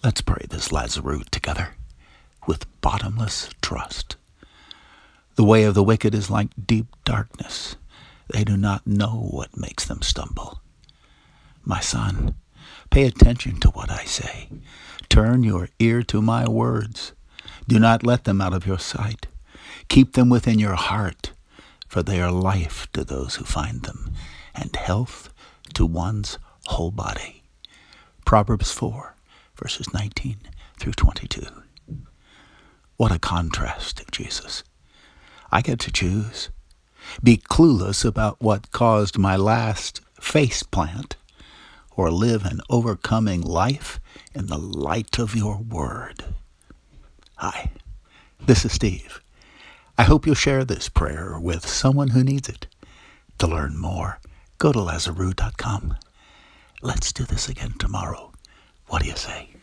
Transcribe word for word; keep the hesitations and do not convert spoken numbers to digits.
Let's pray this Lazarus together with bottomless trust. The way of the wicked is like deep darkness. They do not know what makes them stumble. My son, pay attention to what I say. Turn your ear to my words. Do not let them out of your sight. Keep them within your heart, for they are life to those who find them, and health to one's whole body. Proverbs four, verses nineteen through twenty-two. What a contrast to Jesus. I get to choose. Be clueless about what caused my last face plant, or live an overcoming life in the light of your word. Hi, this is Steve. I hope you'll share this prayer with someone who needs it. To learn more, go to Lazarus dot com. Let's do this again tomorrow. What do you say?